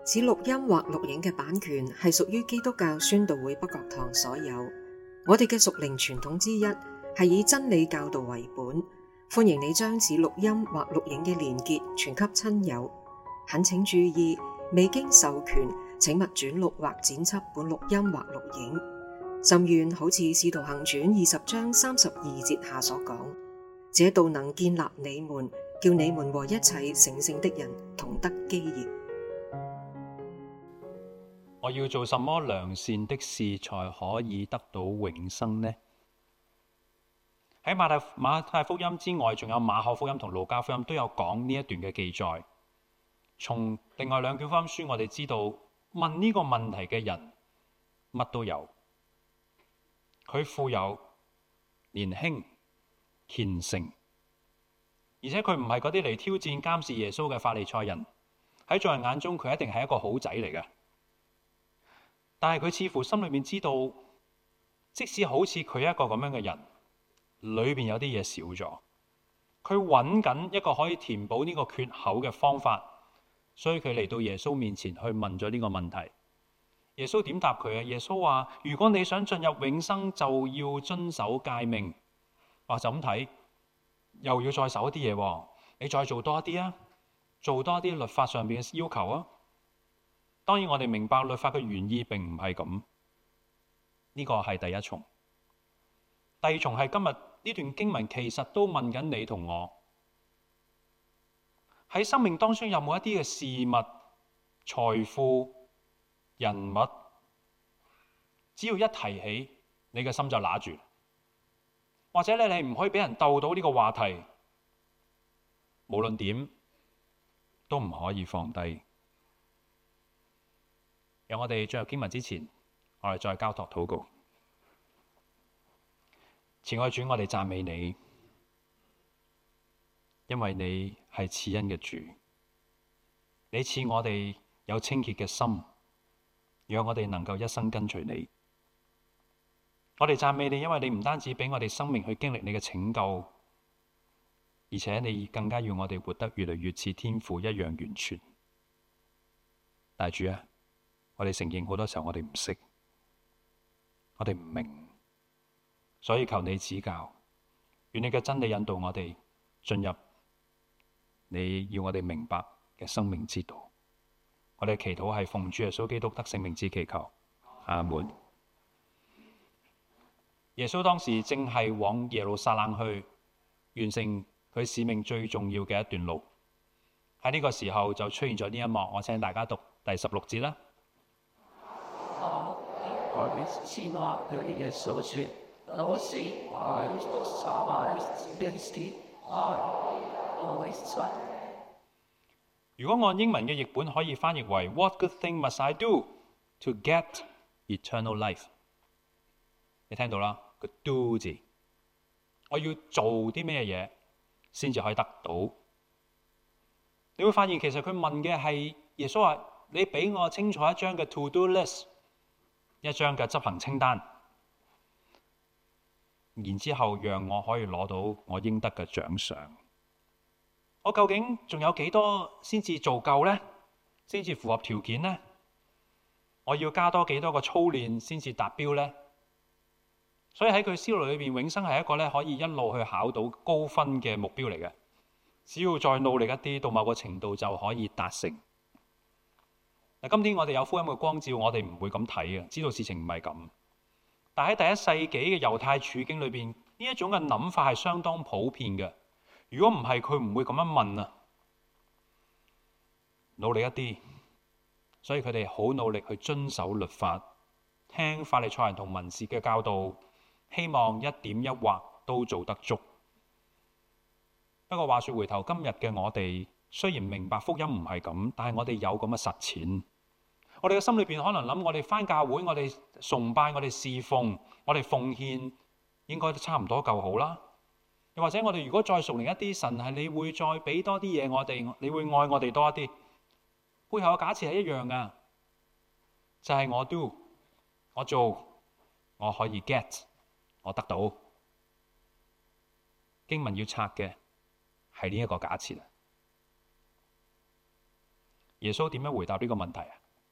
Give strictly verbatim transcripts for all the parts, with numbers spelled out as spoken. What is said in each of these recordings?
此錄音或錄影嘅版權係屬於基督教宣道會北角堂所有。我哋嘅屬靈傳統之一係以真理教導為本，歡迎你將此錄音或錄影嘅連結傳給親友。懇請注意，未經授權，請勿轉錄或剪輯本錄音或錄影。甚願好似《使徒行傳》二十章三十二節下所講，這道能建立你們，叫你們和一切成聖的人同得基業。 我要做什麼良善的事才可以得到永生呢？喺馬太馬太福音之外，仲有馬可福音同路加福音都有講呢一段嘅記載。從另外兩卷福音書，我哋知道問呢個問題嘅人乜都有。佢富有、年輕、虔誠，而且佢唔係嗰啲嚟挑戰監視耶穌嘅法利賽人。喺眾人眼中，佢一定係一個好仔嚟嘅。但係佢似乎心裏面知道，即使好似佢一個咁樣嘅人，裏邊有啲嘢少咗。佢揾緊一個可以填補呢個缺口嘅方法，所以佢嚟到耶穌面前去問咗呢個問題。耶穌點答佢啊？耶穌話：如果你想進入永生，就要遵守誡命。話就咁睇，又要再守一啲嘢，你再做多一啲啊，做多啲律法上邊嘅要求啊。當然我哋明白律法嘅原意並唔係咁，呢個係第一重。第二重係今日呢段經文其實都問緊你同我，喺生命當中有冇一啲嘅事物、財富、人物，只要一提起，你嘅心就揦住，或者你你唔可以俾人鬥到呢個話題，無論點都唔可以放低。讓我哋進入經文之前，我哋再交託禱告。慈愛主，我哋讚美你，因為你係賜恩嘅主，你賜我哋有清潔嘅心，讓我哋能夠一生跟隨你。我哋讚美你，因為你唔單止俾我哋生命去經歷你嘅拯救，而且你更加要我哋活得越嚟越似天父一樣完全。但係主啊，我哋承認好多時候我哋唔識，我哋唔明，所以求你指教，願你嘅真理引導我哋進入你要我哋明白嘅生命之道。我哋祈禱係奉主耶穌基督得聖名之祈求，阿門。耶穌當時正係往耶路撒冷去完成佢使命最重要嘅一段路。喺呢個時候就出現咗呢一幕，我請大家讀第十六節啦。如果按英文嘅譯本可以翻譯為 What good thing must I do to get eternal life？ 你聽到啦，個 do 字，我要做啲咩嘢先至可以得到？你會發現其實佢問嘅係耶穌話：你俾我清楚一張嘅 to do list， 一張嘅執行清單，然之後讓我可以攞到我應得嘅獎賞。我究竟仲有幾多先至做夠呢？先至符合條件呢？我要加多幾多個操練先至達標呢？所以喺佢思路裏邊，永生係一個咧可以一路去考到高分嘅目標嚟嘅。只要再努力一啲，到某個程度就可以達成。嗱，今天我哋有福音嘅光照，我哋唔會咁睇嘅，知道事情唔係咁。但喺第一世紀嘅猶太處境裏邊，呢一種嘅諗法係相當普遍嘅。如果唔係，佢唔會咁樣問啊。努力一啲，所以佢哋好努力去遵守律法，聽法利賽人同文士嘅教導，希望一點一畫都做得足。不過話說回頭，今日嘅我哋雖然明白福音唔係咁，但係我哋有咁嘅實踐。我哋嘅心裏邊可能諗，我哋返教會，我哋崇拜，我哋侍奉，我哋奉獻，應該都差唔多夠好啦。又或者我哋如果再屬靈一啲，神係你會再俾多啲嘢我哋，你會愛我哋多一啲。背後嘅假設係一樣噶，就係我 do， 我做，我可以 get， 我得到。經文要拆嘅係呢一個假設啊。 耶穌點樣回答呢個問題啊？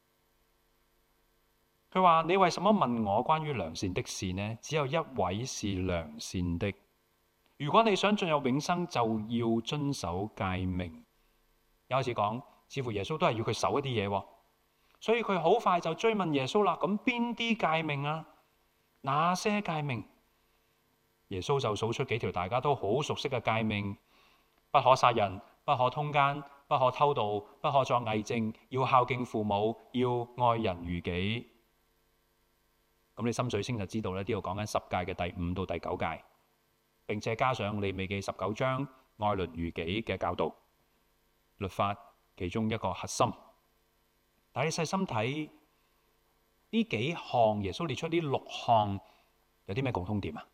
佢話：你為什麼問我關於良善的事呢？只有一位是良善的。如果你想進入永生，就要遵守誡命。一開始講，似乎耶穌都係要佢守一啲嘢，所以佢好快就追問耶穌啦。咁邊啲誡命啊？哪些誡命？耶穌就數出幾條大家都好熟悉嘅誡命：不可殺人，不可通姦，不可偷盜，不可作偽證，要孝敬父母，要愛人如己。咁你心水清就知道咧，呢度講緊十誡嘅第五到第九誡，並且加上利未記十九章愛鄰如己嘅教導，律法其中一個核心。但係你細心睇呢幾項，耶穌列出呢六項有啲咩共通點啊？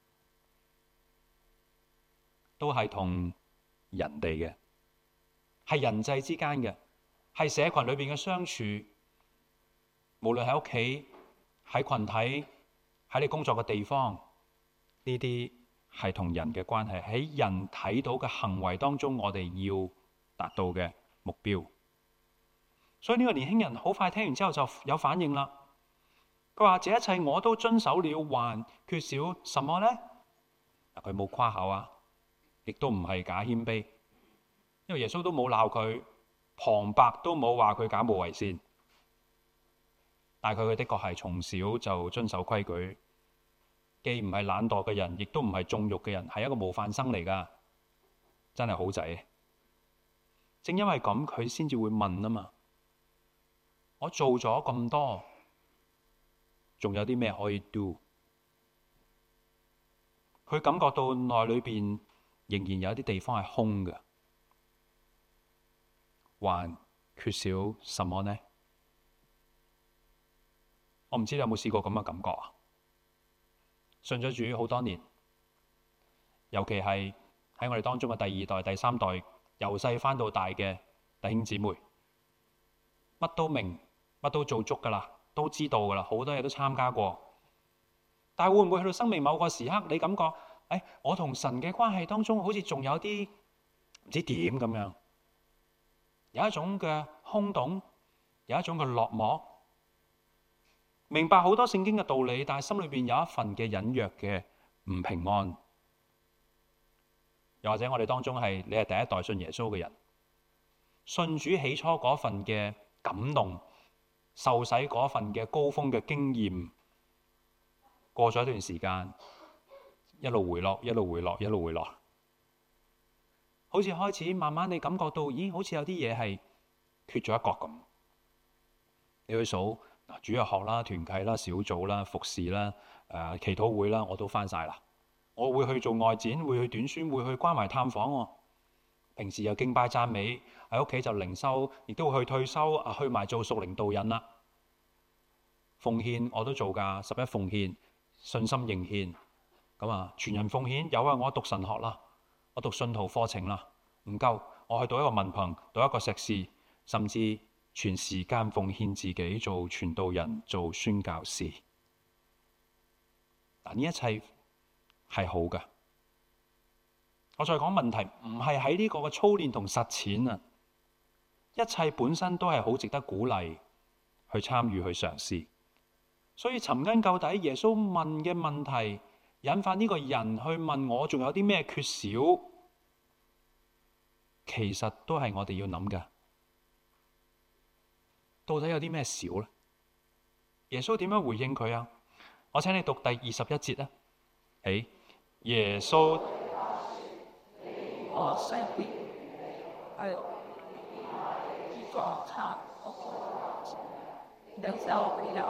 都係同人哋嘅，係人際之間嘅，係社群裏邊嘅相處，無論喺屋企、喺群體、喺你工作嘅地方，呢啲係同人嘅關係，喺人睇到嘅行為當中，我哋要達到嘅目標。所以呢個年輕人好快聽完之後就有反應啦。佢話：這一切我都遵守了，還缺少什麼呢？嗱，佢冇誇口啊，亦都唔係假謙卑，因為耶穌都冇鬧佢，旁白都冇話佢假冒為善。但係佢的確係從小就遵守規矩，既唔係懶惰嘅人，亦都唔係縱慾嘅人，係一個模範生嚟㗎，真係好仔。正因為咁，佢先至會問啊嘛。我做咗咁多，仲有啲咩可以 do？ 佢感覺到內裏邊仍然有一啲地方係空嘅，還缺少什麼呢？我唔知你有冇試過咁嘅感覺啊？信咗主好多年，尤其係喺我哋當中嘅第二代、第三代，由細返到大嘅弟兄姊妹，乜都明，乜都做足噶啦，都知道噶啦，好多嘢都參加過。但係會唔會去到生命某個時刻，你感覺，誒，我同神嘅關係當中，好似仲有啲唔知點咁樣，有一種嘅空洞，有一種嘅落寞。明白好多聖經嘅道理，但係心裏邊有一份嘅隱約嘅唔平安。又或者我哋當中係你係第一代信耶穌嘅人，信主起初嗰份嘅感動，受洗嗰份嘅高峰嘅經驗，過咗一段時間，一路回落，一路回落，一路回落，好似開始慢慢你感覺到，咦，好似有啲嘢係缺咗一角咁。你去數。主日學啦、團契啦、小組啦、服侍啦、誒、呃、祈禱會啦，我都返晒啦。我會去做外展，會去短宣，會去關懷探訪喎。平時又敬拜讚美，喺屋企就靈修，亦都會去退休啊，去埋做屬靈導引啦。奉獻我都做㗎，十一奉獻、信心認獻，咁啊全人奉獻有啊。我讀神學啦，我讀信徒課程啦，唔夠，我去讀一個文憑，讀一個碩士，甚至全時間奉獻自己做傳道人、做宣教士。嗱，呢一切係好㗎。我再講問題，唔係喺呢個嘅操練同實踐啊，一切本身都係好值得鼓勵去參與、去嘗試。所以尋根究底，耶穌問嘅問題引發呢個人去問我，仲有啲咩缺少？其實都係我哋要諗㗎。到底有啲咩少呢？耶穌點樣回應佢啊？我請你讀第二十一節啊。誒，耶穌， 我身邊係呢個差，然後然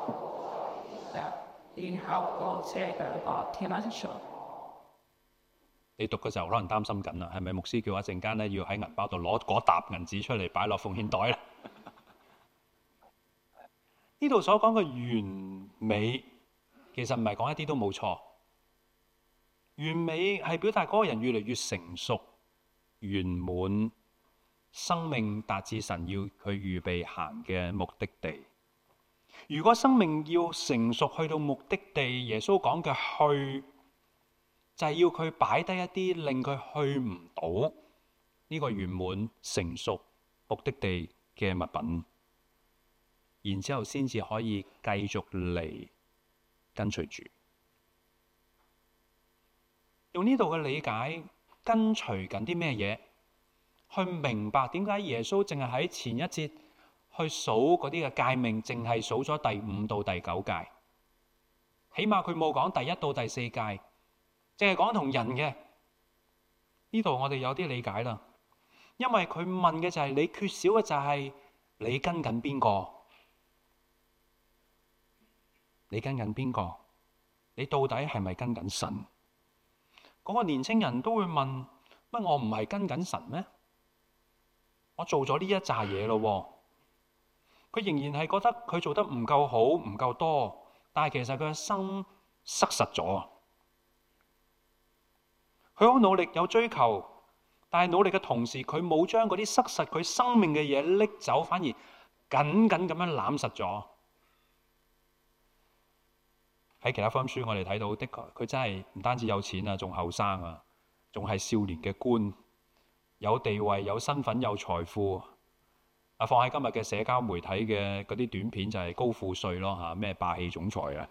後我這個天文數。 你讀嘅時候可能擔心緊啦，係咪牧師叫我一陣間咧要喺銀包度攞嗰沓銀紙出嚟擺落奉獻袋咧？呢度所講嘅完美，其實唔係講一啲都冇錯。完美係表達嗰個人越嚟越成熟、圓滿，生命達至神要佢預備行嘅目的地。如果生命要成熟去到目的地，耶穌講嘅去，就係要佢擺低一啲令佢去唔到呢個圓滿成熟目的地嘅物品，然之後先至可以繼續嚟跟隨主。用呢度嘅理解，跟隨緊啲咩嘢？去明白點解耶穌淨係喺前一節去數嗰啲嘅誡命，淨係數咗第五到第九誡，起碼佢冇講第一到第四誡，淨係講同人嘅。呢度我哋有啲理解啦，因為佢問嘅就係、是、你缺少嘅就係你跟緊邊個？你跟緊邊個？你到底係咪跟緊神？嗰、那個年青人都會問：乜我唔係跟緊神咩？我做咗呢一紮嘢咯，佢仍然係覺得佢做得唔夠好，唔夠多，但係其實佢嘅心塞實咗。佢好努力有追求，但係努力嘅同時，佢冇將嗰啲塞實佢生命嘅嘢拎走，反而緊緊咁樣攬實咗。喺其他福音書我哋睇到，的確佢真係唔單止有錢啊，仲後生啊，仲係少年嘅官。有地位、有身份、有財富，啊，放喺今日嘅社交媒體嘅嗰啲短片就係高富帥咯嚇，咩霸氣總裁啊！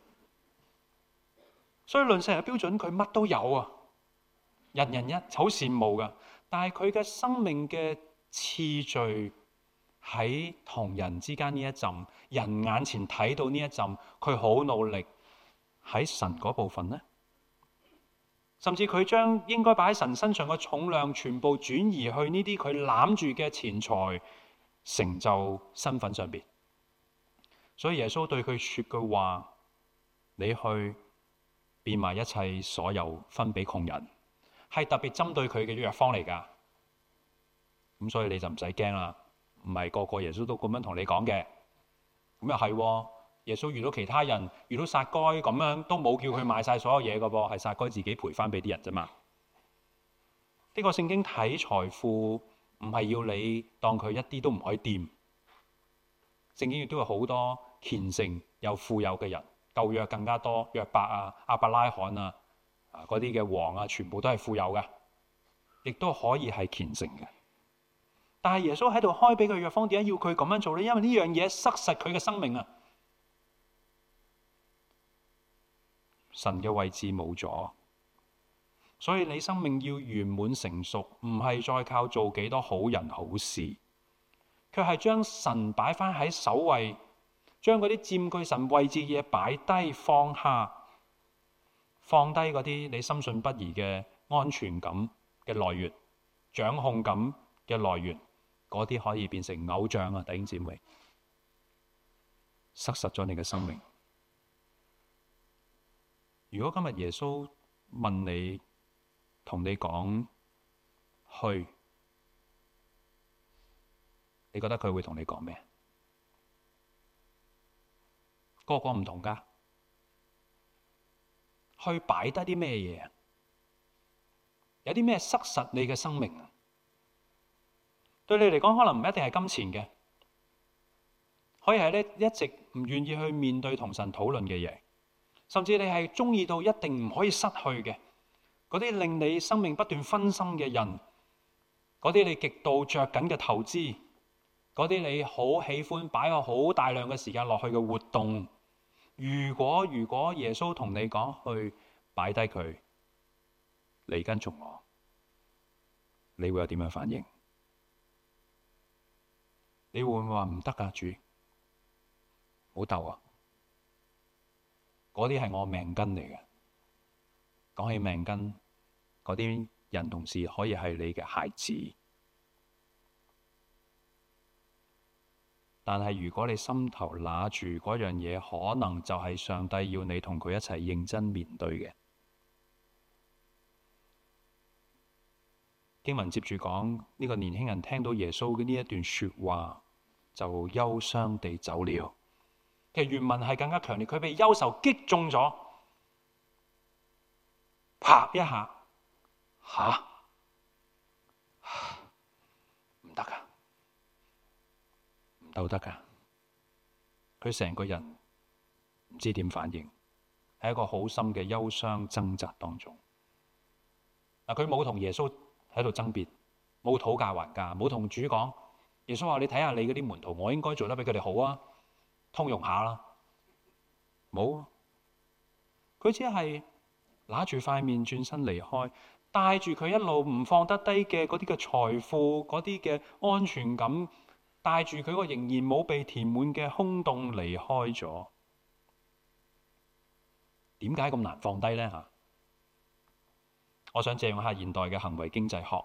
所以論世人嘅標準，佢乜都有啊，人人一好羨慕噶。但係佢嘅生命嘅次序喺同人之間呢一陣，人眼前睇到呢一陣，佢好努力喺神嗰部分呢？甚至佢將應該擺喺神身上嘅重量全部轉移去呢啲佢攬住嘅錢財、成就、身份上邊。所以耶穌對佢說句話：你去變賣一切所有分俾窮人，係特別針對佢嘅藥方嚟㗎。咁所以你就唔使驚啦，唔係個個耶穌都咁樣同你講嘅。咁又係。耶穌遇到其他人，遇到撒該咁樣，都冇叫佢賣晒所有嘢噶噃，係撒該自己賠翻俾啲人啫嘛。呢個聖經睇財富唔係要你當佢一啲都唔可以掂。聖經亦都有好多虔誠又富有嘅人，舊約更加多，約伯啊、亞伯拉罕啊、啊嗰啲嘅王啊，全部都係富有嘅，亦都可以係虔誠嘅。但係耶穌喺度開俾佢藥方，點解要佢咁樣做呢？因為呢樣嘢塞實佢嘅生命啊。神嘅位置冇咗，所以你生命要圓滿成熟，唔係再靠做幾多好人好事，卻係將神擺翻喺首位，將嗰啲佔據神位置嘅嘢擺低放下，放低嗰啲你深信不疑嘅安全感嘅來源、掌控感嘅來源，嗰啲可以變成偶像啊！弟兄姊妹，塞實咗你嘅生命。如果今日耶穌問你，同你講去，你覺得佢會同你講咩？個個唔同噶，去擺低啲咩嘢啊？有啲咩塞實你嘅生命啊？對你嚟講，可能唔一定係金錢嘅，可以係咧一直唔願意去面對同神討論嘅嘢。甚至你係中意到一定唔可以失去嘅，嗰啲令你生命不斷分心嘅人，嗰啲你極度着緊嘅投資，嗰啲你好喜歡擺個好大量嘅時間落去嘅活動，如果如果耶穌同你講去擺低佢，嚟跟從我，你會有點樣反應？你會唔會話唔得啊？主，好鬥啊！嗰啲係我命根嚟嘅。講起命根，嗰啲人同事可以係你嘅孩子，但係如果你心頭拿住嗰樣嘢，可能就係上帝要你同佢一齊認真面對嘅。經文接住講，呢個年輕人聽到耶穌嘅呢一段說話，就憂傷地走了。其實原文係更加強烈，佢被憂愁擊中咗，啪一下，吓，唔得噶，唔鬥得噶，佢成個人唔知點反應，喺一個好深嘅憂傷掙扎當中。嗱，佢冇同耶穌喺度爭辯，冇討價還價，冇同主講耶穌話：你睇下你嗰啲門徒，我應該做得比佢哋好啊，通融下啦。冇，佢只係揦住塊面轉身離開，帶住佢一路唔放得低嘅嗰啲嘅財富、嗰啲嘅安全感，帶住佢個仍然冇被填滿嘅空洞離開咗。點解咁難放低呢？嚇，我想借用下現代嘅行為經濟學。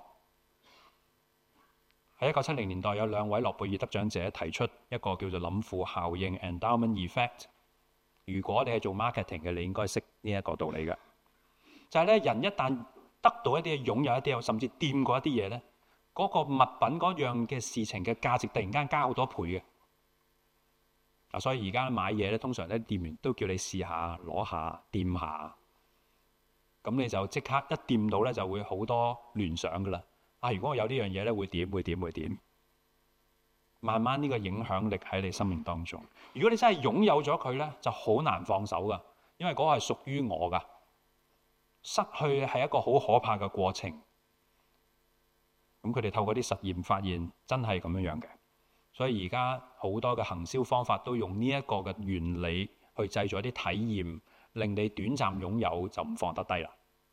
喺一九七零年代，有兩位諾貝爾得獎者提出一個叫做諗富效應 （endowment effect）。如果你係做 marketing 嘅，你應該識呢一個道理嘅。就係咧，人一旦得到一啲嘢，擁有一啲嘢，甚至掂過一啲嘢咧，嗰個物品嗰樣嘅事情嘅價值突然間加好多倍嘅。嗱，所以而家買嘢咧，通常咧店員都叫你試下、攞下、掂下，咁你就即刻一掂到咧，就會好多聯想噶啦。啊，如果我有呢樣嘢咧，會點？會點？會點？慢慢呢個影響力喺你生命當中。如果你真係擁有咗佢咧，就好難放手噶，因為嗰個係屬於我噶。失去係一個好可怕嘅過程。咁佢哋透過啲實驗發現真係咁樣樣嘅。所以而家好多嘅行銷方法都用呢一個嘅原理去製造一啲體驗，令你短暫擁有就唔放得低啦。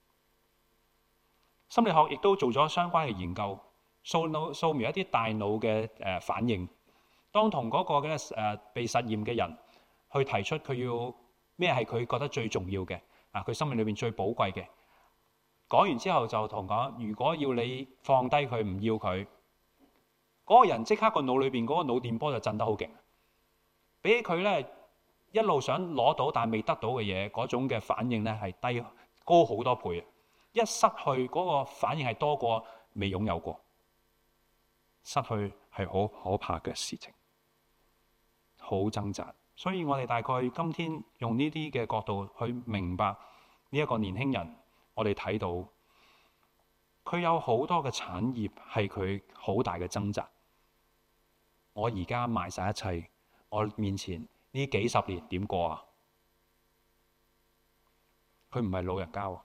心理學亦都做咗相關嘅研究。掃腦掃描一啲大腦嘅誒反應，當同嗰個嘅誒被實驗嘅人去提出佢要咩係佢覺得最重要嘅啊，佢生命裏邊最寶貴嘅，講完之後就同講，如果要你放低佢唔要佢，嗰個人即刻個腦裏邊嗰個腦電波就震得好勁，比起佢咧一路想攞到但係未得到嘅嘢嗰種嘅反應咧係低高好多倍，一失去嗰個反應係多過未擁有過。失去係好可怕嘅事情，好掙扎。所以我哋大概今天用呢啲嘅角度去明白呢一個年輕人，我哋睇到佢有好多嘅產業係佢好大嘅掙扎。我而家賣晒一切，我面前呢幾十年點過啊？佢唔係老人家喎，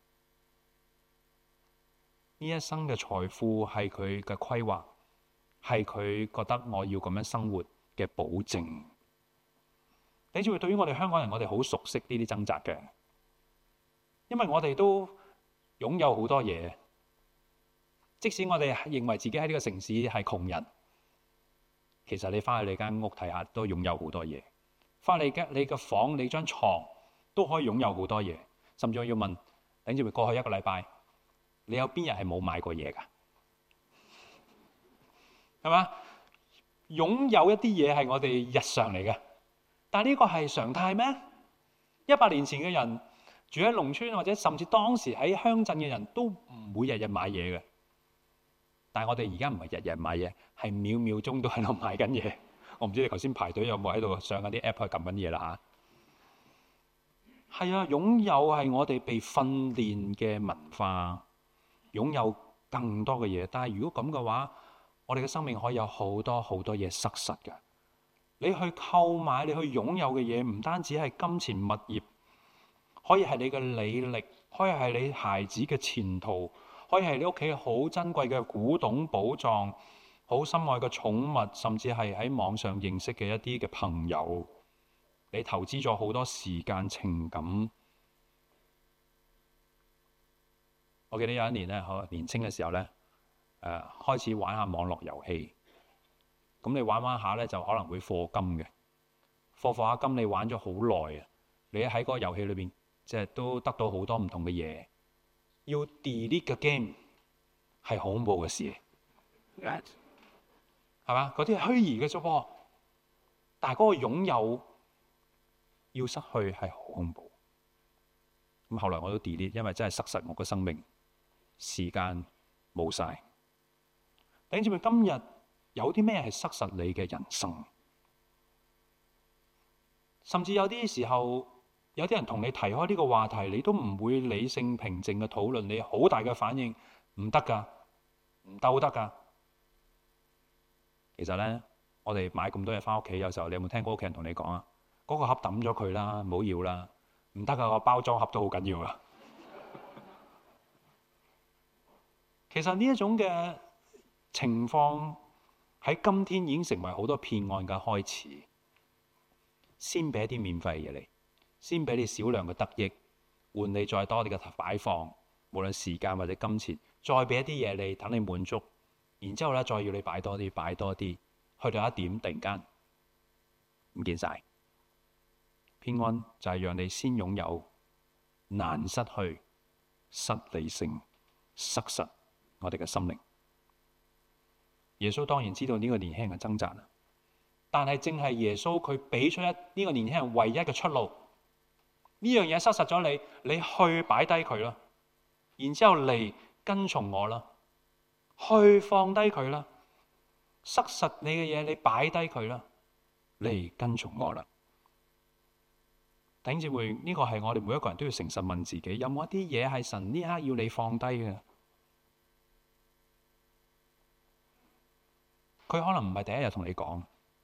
呢一生嘅財富係佢嘅規劃。係佢覺得我要咁樣生活嘅保證。你知唔知對於我哋香港人，我哋好熟悉呢啲掙扎嘅，因為我哋都擁有好多嘢。即使我哋認為自己喺呢個城市係窮人，其實你翻去你間屋睇下，都擁有好多嘢。翻你嘅你嘅房，你張床都可以擁有好多嘢。甚至我要問，你知唔知過去一個禮拜，你有邊日係冇買過嘢㗎？係嘛？擁有一啲嘢係我哋日常嚟嘅，但係呢個係常態咩？一百年前嘅人住喺農村，或者甚至當時喺鄉鎮嘅人都唔會日日買嘢嘅。但係我哋而家唔係日日買嘢，係秒秒鐘都喺度買緊嘢。我唔知你頭先排隊有冇喺度上緊啲 app 去撳緊嘢啦嚇。係啊，擁有係我哋被訓練嘅文化，擁有更多嘅嘢。但係如果咁嘅話，我哋嘅生命可以有好多好多嘢失實嘅。你去購買，你去擁有嘅嘢，唔單止係金錢物業，可以係你嘅履歷，可以係你孩子嘅前途，可以係你屋企好珍貴嘅古董寶藏，好心愛嘅寵物，甚至係喺網上認識嘅一啲嘅朋友。你投資咗好多時間、情感。我記得有一年咧，我年青嘅時候咧。誒、呃、開始玩下網絡遊戲，咁你玩玩下咧就可能會課金嘅，課課下金你玩咗好耐啊！你喺嗰個遊戲裏邊即係都得到好多唔同嘅嘢，要 delete 嘅 game 係恐怖嘅事，係嘛？嗰啲係虛擬嘅啫噃，但係嗰個擁有要失去係好恐怖。咁後來我都 delete，因為真係塞實我個生命，時間冇晒。弟兄姊妹，今日有啲咩係塞實你嘅人生？甚至有啲時候，有啲人同你提開呢個話題，你都唔會理性平靜嘅討論，你好大嘅反應，唔得㗎，唔鬥得㗎。其實咧，我哋買咁多嘢翻屋企，有時候你有冇聽過屋企人同你講啊？嗰個盒抌咗佢啦，唔好要啦，唔得㗎，個包裝盒都好緊要㗎。其實呢一種嘅情況係喺今天已經成為好多騙案嘅開始。先俾一啲免費嘢你，先俾你少量嘅得益，換你再多啲嘅擺放，無論時間或者金錢，再俾一啲嘢你，等你滿足，然之後咧再要你擺多啲，擺多啲，去到一點突然間唔見晒。騙案就係讓你先擁有，難失去，失理性，失實我哋嘅心靈。耶穌當然知道呢個年輕人嘅掙扎啦，但係正係耶穌佢俾出一呢個年輕人唯一嘅出路。呢樣嘢失實咗你，你去擺低佢啦，然之後嚟跟從我啦，去放低佢啦，失實你嘅嘢你擺低佢啦，嚟跟從我啦。弟兄姊妹，呢個係我哋每一個人都要誠實問自己，有冇一啲嘢係神呢刻要你放低嘅？佢可能唔係第一日同你講，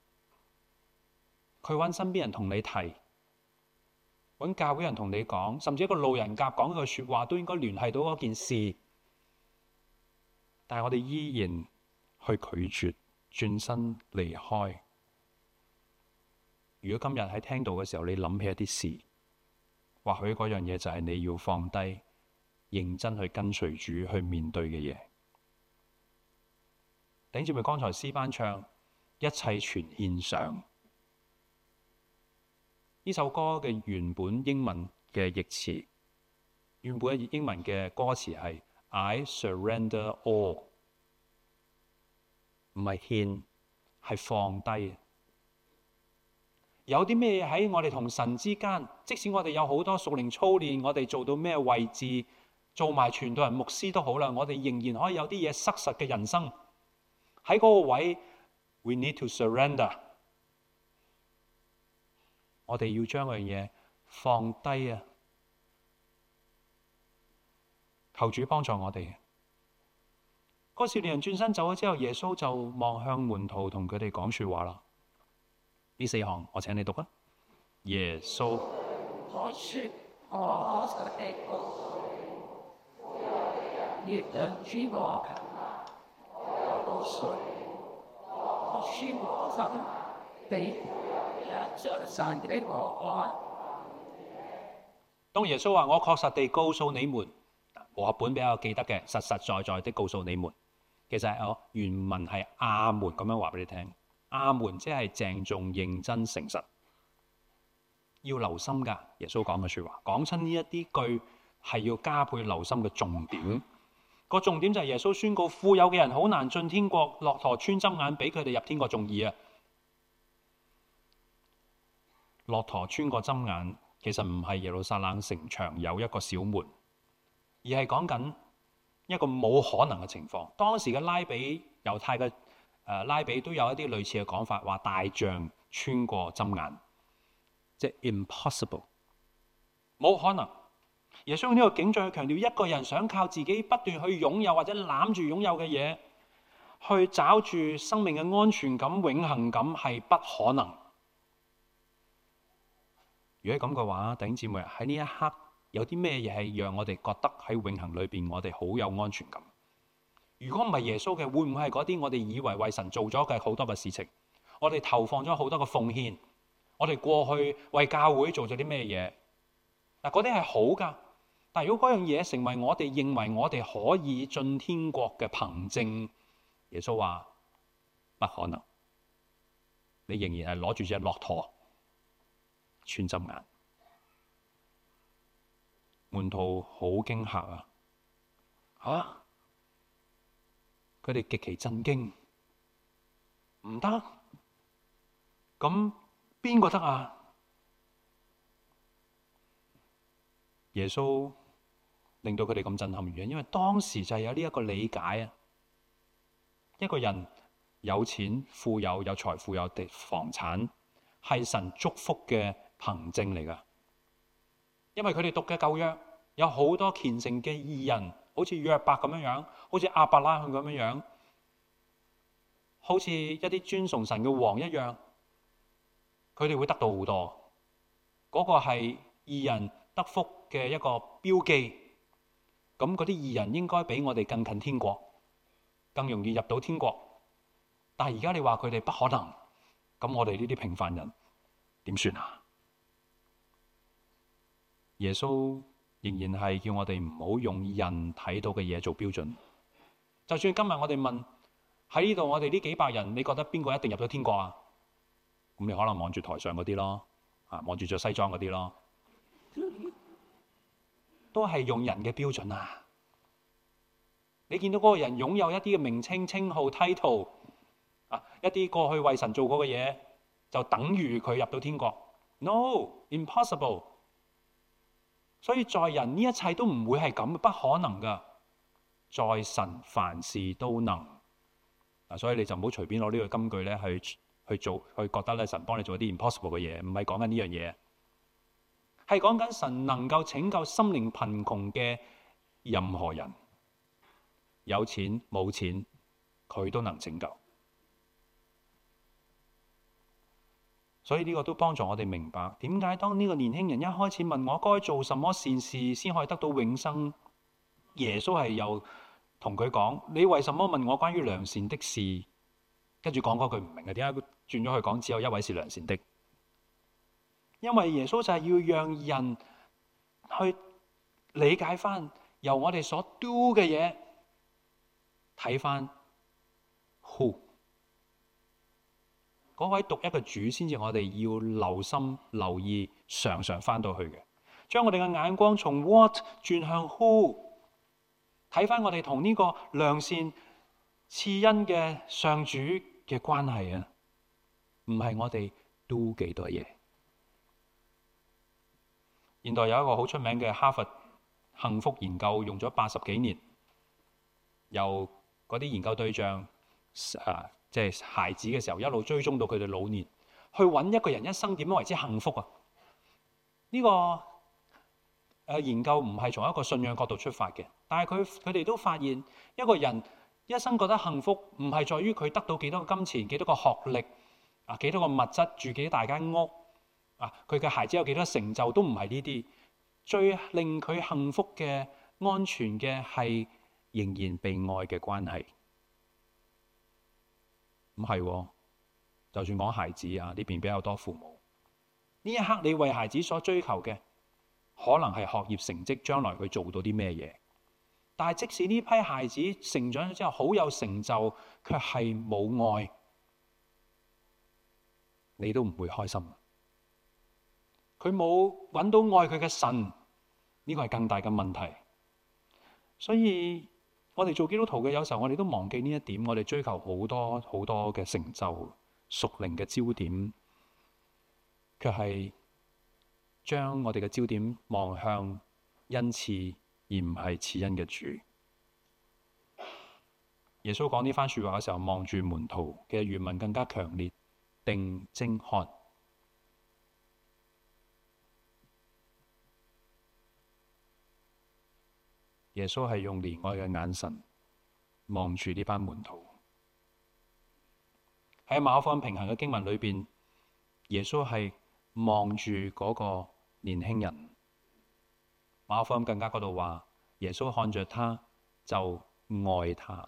佢揾身邊人同你提，揾教會人同你講，甚至一個路人甲講句說話都應該聯繫到嗰件事，但係我哋依然去拒絕，轉身離開。如果今日喺聽到嘅時候，你諗起一啲事，或許嗰樣嘢就係你要放低，認真去跟隨主去面對嘅嘢。弟兄姊妹，剛才詩班唱一切全獻上，呢首歌嘅原本英文嘅譯詞，原本英文嘅歌詞係 I surrender all， 唔係獻，係放低。有啲咩喺我哋同神之間，即使我哋有好多屬靈操練，我哋做到咩位置，做埋傳道人牧師都好啦，我哋仍然可以有啲嘢失實嘅人生。喺嗰個位 ，we need to surrender。我哋要將嗰樣嘢放低啊！求主幫助我哋。嗰個少年人轉身走咗之後，耶穌就望向門徒，同佢哋講說話啦。呢四行我請你讀啊。耶穌， 我說我實地告訴你，越人知我強大，我告訴你，我宣我心比一着神的我愛。 當耶穌話我確實地告訴你們，和合本比較記得嘅，實實在在的告訴你們，其實我原文係阿門咁樣話俾你聽。阿門即係鄭重、認真、誠實，要留心噶。耶穌講嘅說話，講親呢一啲句係要加倍留心嘅重點。個重點就係耶穌宣告，富有嘅人好難進天國，駱駝穿針眼比佢哋入天國仲易啊！駱駝穿過針眼，其實唔係耶路撒冷城牆有一個小門，而係講緊一個冇可能嘅情況。當時嘅拉比猶太嘅。Uh, 拉比都有一啲類似嘅講法，話大象穿過針眼，即係 impossible， 冇可能。耶穌用呢個景象去強調，一個人想靠自己不斷去擁有或者攬住擁有嘅嘢，去找住生命嘅安全感、永恆感，係不可能。如果咁嘅話，弟兄姊妹喺呢一刻有啲咩嘢係讓我哋覺得喺永恆裏邊我哋好有安全感？如果唔係耶穌嘅，會唔會係嗰啲我哋以為為神做咗嘅好多嘅事情？我哋投放咗好多嘅奉獻，我哋過去為教會做咗啲咩嘢？嗱，嗰啲係好噶，但係如果嗰樣嘢成為我哋認為我哋可以進天國嘅憑證，耶穌話不可能，你仍然係攞住隻駱駝穿針眼。門徒好驚嚇啊！吓？佢哋極其震驚，唔得，咁邊個得啊？耶穌令到佢哋咁震撼原因，因為當時就係有呢一個理解啊。一個人有錢、富有、有財富、有地房產，係神祝福嘅憑證嚟㗎。因為佢哋讀嘅舊約有好多虔誠嘅義人。好似約伯咁樣樣，好似亞伯拉罕咁樣樣，好似一啲尊崇神嘅王一樣，佢哋會得到好多。嗰、那個係義人得福嘅一個標記。咁嗰啲義人應該比我哋更近天國，更容易入到天國。 但係而家你話佢哋不可能，咁我哋呢啲平凡人點算啊？耶穌仍然係叫我哋唔好用人睇到嘅嘢做標準。就算今日我哋問喺呢度，我哋呢幾百人，你覺得邊個一定入咗天國啊？咁你可能望住台上嗰啲咯，啊，望住着西裝嗰啲咯，都係用人嘅標準啊！你見到嗰個人擁有一啲嘅名稱、稱號、title 啊，一啲過去為神做過嘅嘢，就等於佢入到天國 ？No, impossible。所以在人呢一切都唔會係咁，不可能噶。在神凡事都能。嗱，所以你就唔好隨便攞呢個金句咧去去做，去覺得咧神幫你做一啲 impossible 嘅嘢，唔係講緊呢樣嘢，係講緊神能夠拯救心靈貧窮嘅任何人，有錢冇錢，佢都能拯救。所以呢個都幫助我哋明白點解當呢個年輕人一開始問我該做什麼善事先可以得到永生，耶穌係又同佢講：你為什麼問我關於良善的事？跟住講嗰句唔明嘅，點解轉咗去講只有一位是良善的？因為耶穌就係要讓人去理解翻由我哋所 do 嘅嘢睇翻 who。嗰位獨一嘅主先至我哋要留心留意，常常翻到去嘅，將我哋嘅眼光從 what 轉向 who， 睇翻我哋同呢個良善賜恩嘅上主嘅關係啊，唔係我哋 do 幾多嘢。現代有一個好出名嘅哈佛幸福研究，用咗八十幾年，由嗰啲研究對象啊，即係孩子嘅時候，一路追蹤到佢哋老年，去揾一個人一生點樣為之幸福啊？呢個誒研究唔係從一個信仰角度出發嘅，但係佢佢哋都發現一個人一生覺得幸福，唔係在於佢得到幾多個金錢、幾多個學歷啊、幾多個物質、住幾大間屋啊，佢嘅孩子有幾多成就，都唔係呢啲。最令佢幸福嘅、安全嘅係仍然被愛嘅關係。唔係，就算講孩子啊，呢邊比較多父母。呢一刻你為孩子所追求嘅，可能係學業成績，將來佢做到啲咩嘢。但係即使呢批孩子成長咗之後好有成就，卻係冇愛，你都唔會開心。佢冇揾到愛佢嘅神，呢個係更大嘅問題。所以我哋做基督徒嘅，有時候我哋都忘記呢一點，我哋追求好多好多嘅成就、屬靈嘅焦點，卻係將我哋嘅焦點望向恩賜，而唔係賜恩嘅主。耶穌講呢番說話嘅時候，望住門徒嘅原文更加強烈，定睛看。耶穌係用憐愛嘅眼神望住呢班門徒。喺馬可福音平衡嘅經文裏邊，耶穌係望住嗰個年輕人。馬可福音更加嗰度話，耶穌看着他就愛他。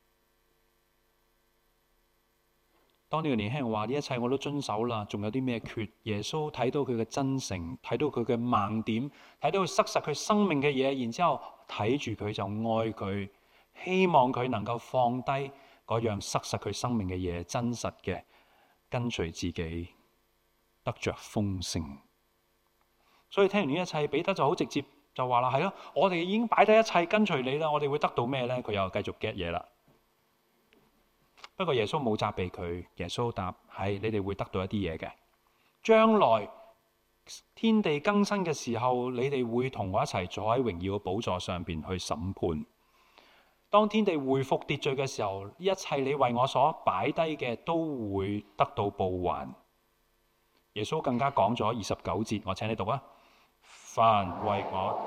當呢個年輕人話呢一切我都遵守啦，仲有啲咩缺？耶穌睇到佢嘅真誠，睇到佢嘅盲點，睇到佢塞實佢生命嘅嘢，然之後睇住佢就愛佢，希望佢能夠放低嗰樣塞實佢生命嘅嘢，真實嘅跟隨自己，得着豐盛。所以聽完呢一切，彼得就好直接就話啦，係咯，我哋已經擺低一切跟隨你啦，我哋會得到咩呢？佢又繼續 get 嘢啦。不過耶穌冇責備佢，耶穌答：係，你哋會得到一啲嘢嘅。將來天地更新嘅時候，你哋會同我一齊坐喺榮耀嘅寶座上邊去審判。當天地恢復秩序嘅時候，一切你為我所擺低嘅都會得到報還。耶穌更加講咗二十九節，我請你讀啊！凡為我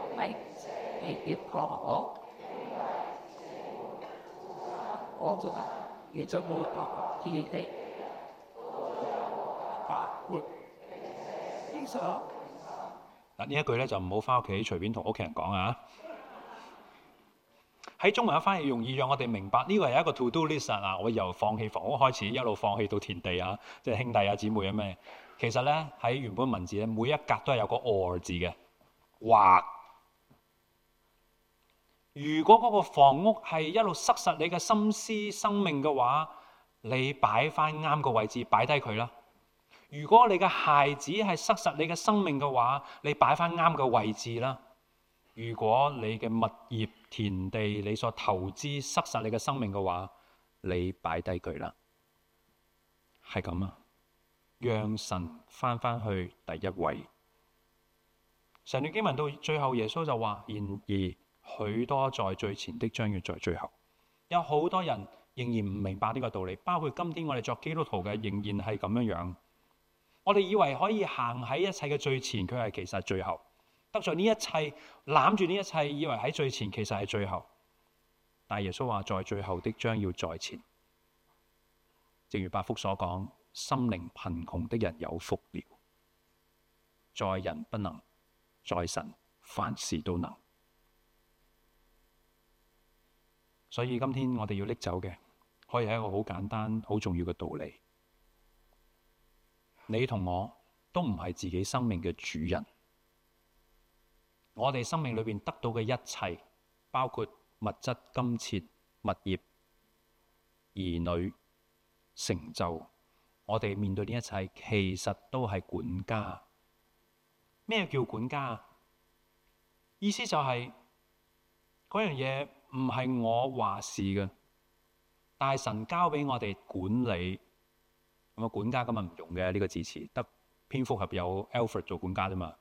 也就冇辦法天地發活。 嗱，呢一句咧就唔好翻屋企隨便同屋企人講啊！ 喺中文嘅翻譯容易讓我哋明白，呢個係一個 to do list 啊！我由放棄房屋開始，一路放棄到田地啊，即係兄弟啊姊妹啊咩？其實咧喺原本文字咧，每一格都係有個 or 字嘅，或如果嗰個房屋係一路塞實你嘅心思生命嘅話，你擺翻啱個位置，擺低佢啦。如果你嘅孩子係塞實你嘅生命嘅話，你擺翻啱個位置啦。如果你嘅物業、田地、你所投資塞實你嘅生命嘅話，你擺低佢啦。係咁啊，讓神翻翻去第一位。成段經文到最後，耶穌就話：然而許多在最前的將要在最後。有好多人仍然唔明白呢個道理，包括今天我哋作基督徒嘅仍然係咁樣樣。我哋以為可以行喺一切嘅最前，佢係其實最後。得着呢一切，攬住呢一切，以為喺最前，其實係最後。但耶穌話：在最後的將要在前。正如八福所講，心靈貧窮的人有福了。在人不能，在神凡事都能。所以今天我哋要拎走嘅，可以係一個好簡單、好重要嘅道理。你同我都唔係自己生命嘅主人。我哋生命裏面得到嘅一切，包括物質、金錢、物業、兒女、成就，我哋面對呢一切，其實都係管家。咩叫管家？意思就係嗰樣嘢唔係我話事嘅，但係神交俾我哋管理。咁啊，管家今日唔用嘅呢個字詞，得蝙蝠俠有 Alfred 做管家啫嘛。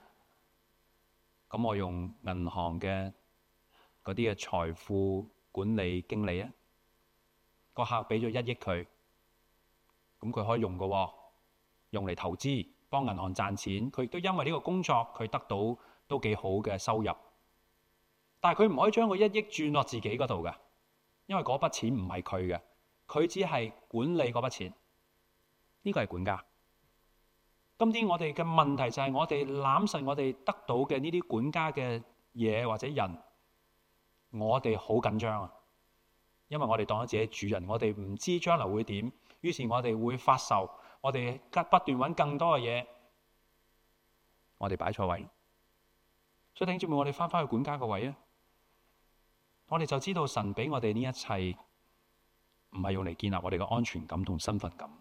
咁我用銀行嘅嗰啲嘅財富管理經理啊，個客俾咗一億佢，咁佢可以用嘅喎，用嚟投資，幫銀行賺錢。佢亦都因為呢個工作，佢得到都幾好嘅收入。但係佢唔可以將個一億轉落自己嗰度嘅，因為嗰筆錢唔係佢嘅，佢只係管理嗰筆錢。呢個係管家。今天我哋嘅問題就係我哋攬實我哋得到嘅呢啲管家嘅嘢或者人，我哋好緊張啊！因為我哋當咗自己主人，我哋唔知將來會點，於是我哋會發愁，我哋不斷揾更多嘅嘢，我哋擺錯位。所以聽住我哋翻返去管家個位啊！我哋就知道神俾我哋呢一切，唔係用嚟建立我哋嘅安全感同身份感。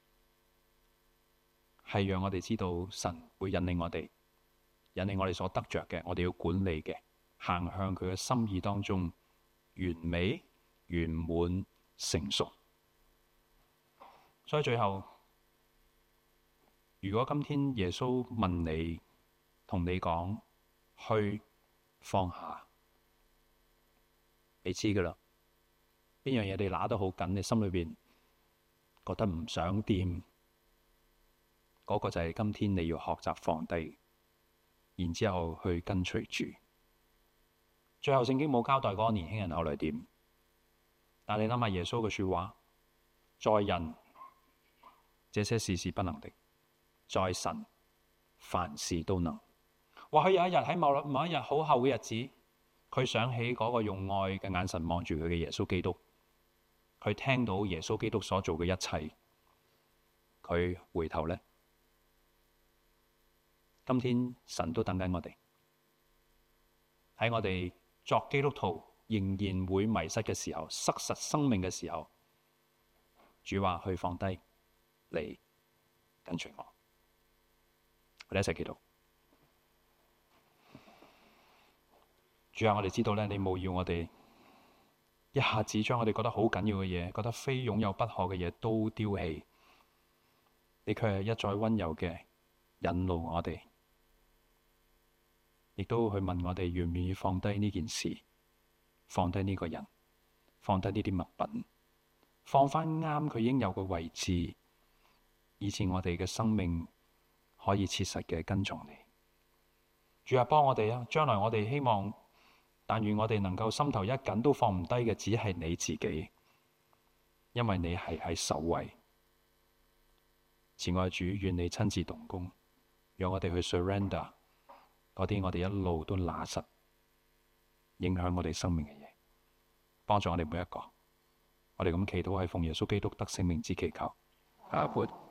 係讓我哋知道神會引領我哋，引領我哋所得着嘅，我哋要管理嘅，行向佢嘅心意當中，完美、圓滿、成熟。所以最後，如果今天耶穌問你，同你講去放下，你知噶啦，邊樣嘢你拿得好緊，你心裏邊覺得唔想掂。嗰個就係今天你要學習放低，然之後去跟隨主。最後聖經冇交代嗰個年輕人後來點，但你諗下耶穌嘅說話，在人這些事是不能的，在神凡事都能。或許有一日喺某某一日好後嘅日子，佢想起嗰個用愛嘅眼神望住佢嘅耶穌基督，佢聽到耶穌基督所做嘅一切，佢回頭呢。今天神都等緊我哋，喺我哋作基督徒仍然會迷失嘅時候，失實生命嘅時候，主話去放低，嚟跟隨我。我哋一齊祈禱。主啊，我哋知道咧，你冇要我哋一下子將我哋覺得好緊要嘅嘢，覺得非擁有不可嘅嘢都丟棄，你卻係一再溫柔嘅引路我哋。亦都去問我哋願唔願意放低呢件事，放低呢個人，放低呢啲物品，放翻啱佢應有嘅位置，以致我哋嘅生命可以切實嘅跟從你。主啊，幫我哋啊！將來我哋希望，但願我哋能夠心頭一緊都放唔低嘅，只係你自己，因為你係喺首位。慈愛主，願你親自動工，讓我哋去 surrender。嗰啲我哋一路都拿實影響我哋生命嘅嘢， 幫助我哋每一個。我哋咁祈禱係奉耶穌基督得聖名之祈求。阿門。